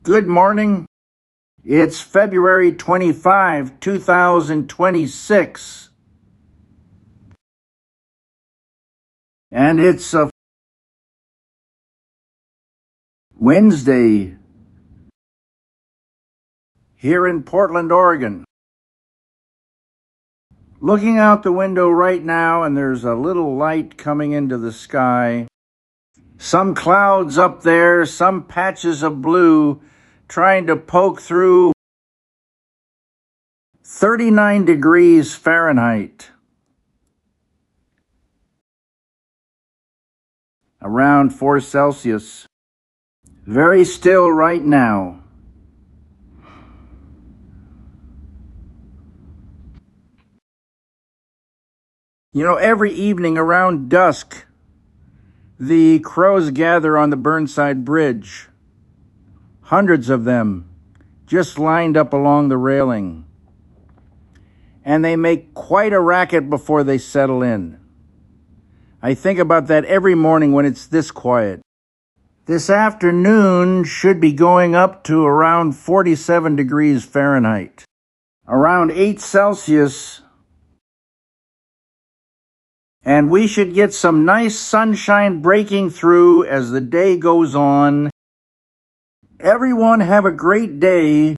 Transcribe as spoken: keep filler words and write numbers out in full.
Good morning. It's February twenty-fifth, two thousand twenty-six. And it's a Wednesday here in Portland, Oregon. Looking out the window right now, and there's a little light coming into the sky. Some clouds up there, some patches of blue trying to poke through. thirty-nine degrees Fahrenheit. Around four Celsius. Very still right now. You know, every evening around dusk, the crows gather on the Burnside Bridge. Hundreds of them, just lined up along the railing. And they make quite a racket before they settle in. I think about that every morning when it's this quiet. This afternoon should be going up to around forty-seven degrees Fahrenheit. Around eight Celsius. And we should get some nice sunshine breaking through as the day goes on. Everyone have a great day.